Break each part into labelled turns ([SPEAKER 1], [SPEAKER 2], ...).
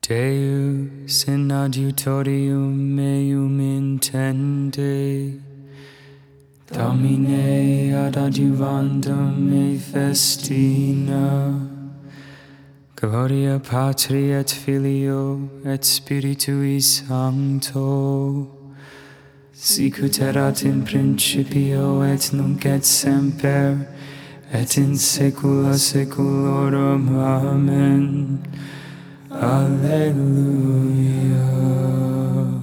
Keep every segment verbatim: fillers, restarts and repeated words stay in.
[SPEAKER 1] Deus in adiutorium meum intende, Domine ad adjuvandum me festina, Gloria Patri et Filio et Spiritui Sancto, sicut erat in principio et nunc et semper, et in saecula saeculorum. Amen. Alleluia.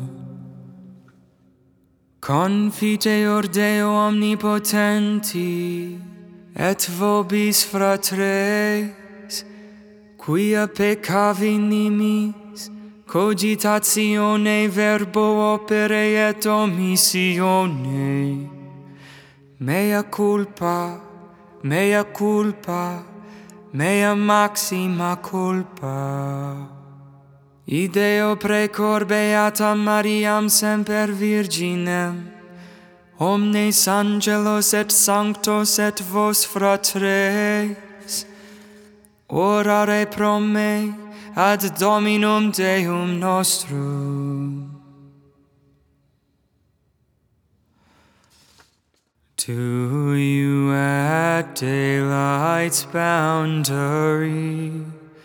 [SPEAKER 1] Confiteor Deo omnipotenti, et vobis fratres, quia peccavi nimis, cogitatione verbo opere et omissione, mea culpa, mea culpa, mea maxima culpa. Ideo precor beata Mariam semper virginem, omnes angelos et sanctos et vos fratres, orare pro me ad Dominum Deum nostrum. To you at daylight's boundary,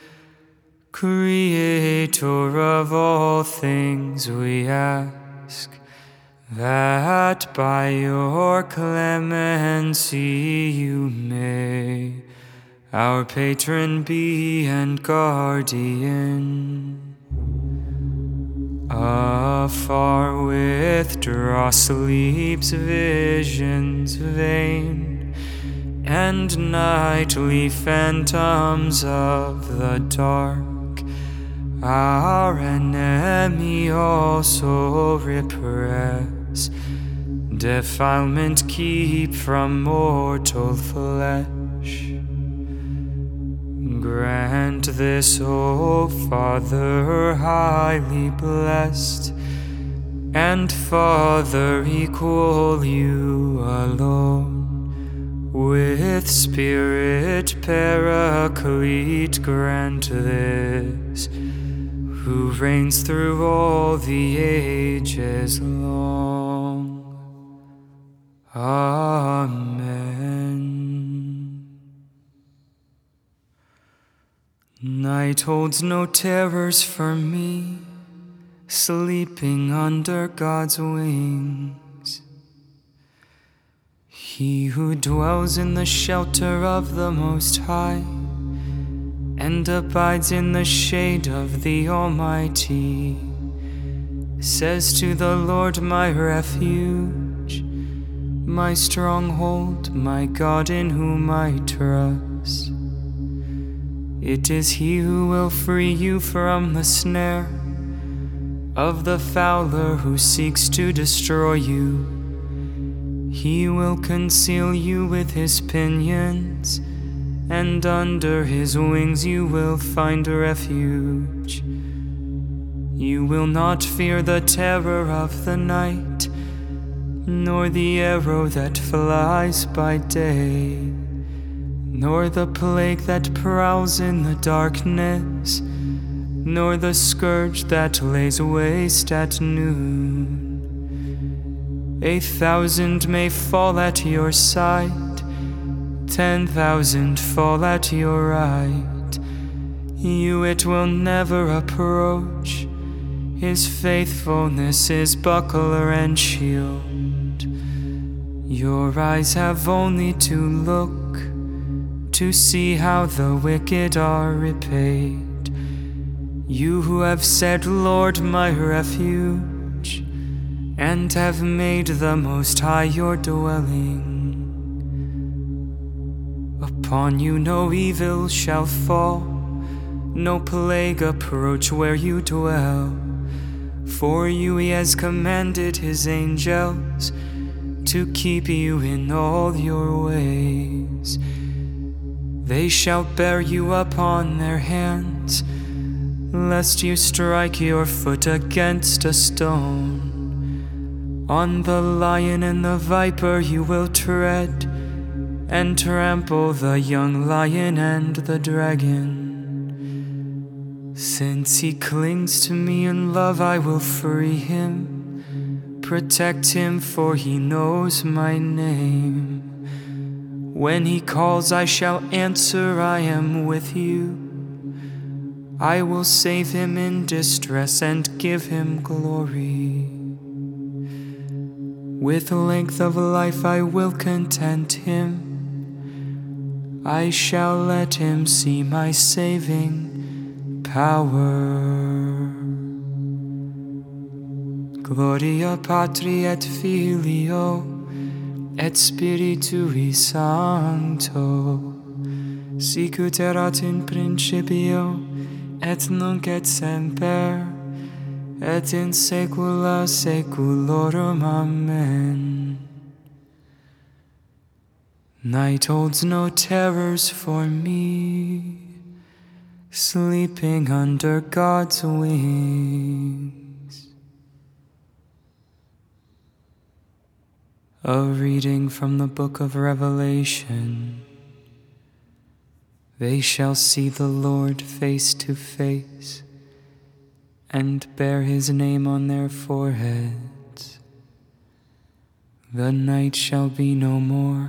[SPEAKER 1] Creator of all things, we ask that by your clemency you may our patron be and guardian. Afar withdraw sleep's visions vain, and nightly phantoms of the dark. Our enemy also repress, defilement keep from mortal flesh. Grant this, O Father highly blessed, and Father equal you alone, with Spirit Paraclete grant this, who reigns through all the ages long. Amen. Night holds no terrors for me, sleeping under God's wings. He who dwells in the shelter of the Most High and abides in the shade of the Almighty says to the Lord, my refuge, my stronghold, my God in whom I trust. It is he who will free you from the snare of the fowler who seeks to destroy you. He will conceal you with his pinions, and under his wings you will find refuge. You will not fear the terror of the night, nor the arrow that flies by day, nor the plague that prowls in the darkness, nor the scourge that lays waste at noon. A thousand may fall at your side, ten thousand fall at your right, you it will never approach. His faithfulness is buckler and shield. Your eyes have only to look to see how the wicked are repaid. You who have said, Lord, my refuge, and have made the Most High your dwelling. Upon you no evil shall fall, no plague approach where you dwell. For you he has commanded his angels to keep you in all your ways. They shall bear you upon their hands, lest you strike your foot against a stone. On the lion and the viper you will tread, and trample the young lion and the dragon. Since he clings to me in love, I will free him, protect him, for he knows my name. When he calls, I shall answer, I am with you. I will save him in distress and give him glory. With length of life I will content him. I shall let him see my saving power. Gloria Patri et Filio et Spiritui Sancto, sicut erat in principio et nunc et semper, et in saecula saeculorum. Amen. Night holds no terrors for me, sleeping under God's wings. A reading from the book of Revelation. They shall see the Lord face to face, and bear his name on their foreheads. The night shall be no more.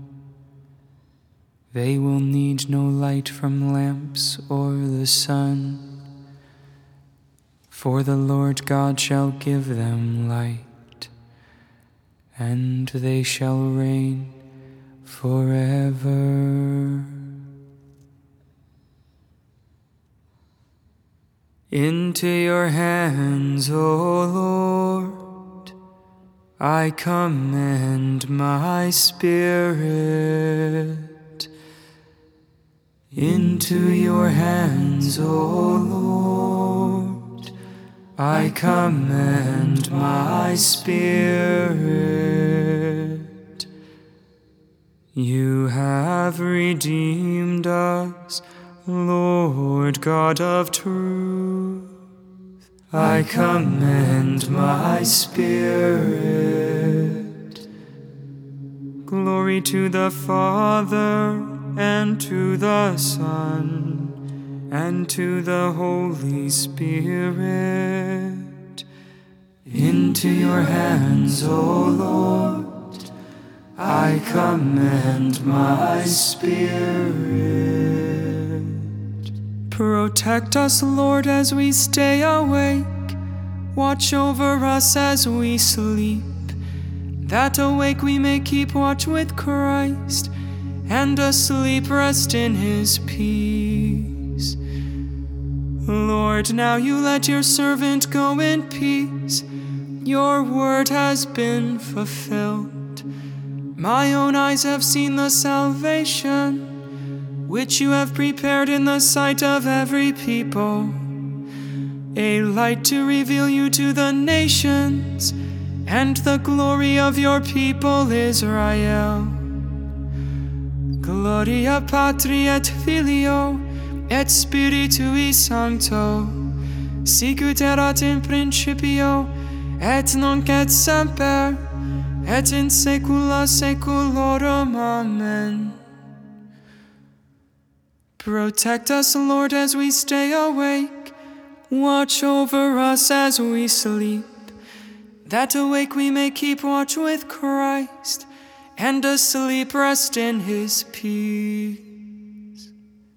[SPEAKER 1] They will need no light from lamps or the sun, for the Lord God shall give them light, and they shall reign forever. Into your hands, O Lord, I commend my spirit. Into your hands, O Lord, I commend my spirit. You have redeemed us, Lord God of truth. I commend my spirit. Glory to the Father, and to the Son, and to the Holy Spirit. Into your hands, O Lord, I commend my spirit. Protect us, Lord, as we stay awake. Watch over us as we sleep, that awake we may keep watch with Christ, and asleep rest in his peace. Lord, now you let your servant go in peace. Your word has been fulfilled. My own eyes have seen the salvation which you have prepared in the sight of every people, a light to reveal you to the nations, and the glory of your people Israel. Gloria Patri et Filio et Spiritui Sancto, sicut erat in principio et nunc et semper, et in saecula saeculorum. Amen. Protect us, Lord, as we stay awake. Watch over us as we sleep, that awake we may keep watch with Christ, and asleep rest in his peace.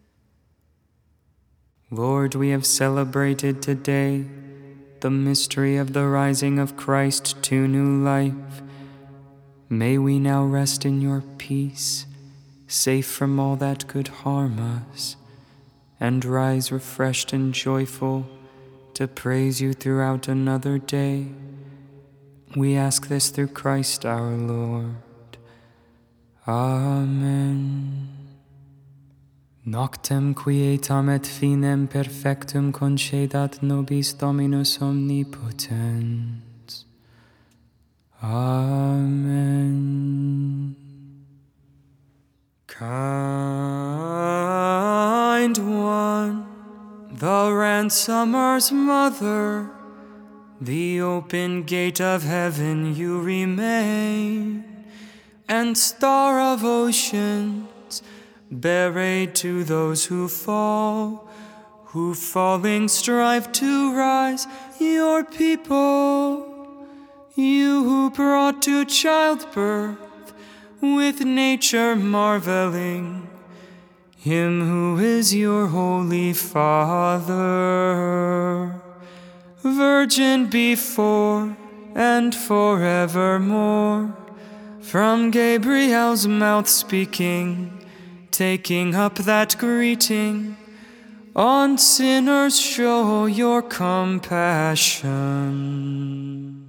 [SPEAKER 1] Lord, we have celebrated today the mystery of the rising of Christ to new life. May we now rest in your peace, safe from all that could harm us, and rise refreshed and joyful to praise you throughout another day. We ask this through Christ our Lord. Amen. Noctem quietam et finem perfectum concedat nobis Dominus omnipotens. Amen. Kind one, the ransomer's mother, the open gate of heaven you remain, and star of oceans, bear aid to those who fall, who falling strive to rise, your people. You who brought to childbirth, with nature marveling, him who is your holy Father, virgin before and forevermore, from Gabriel's mouth speaking, taking up that greeting, on sinners show your compassion.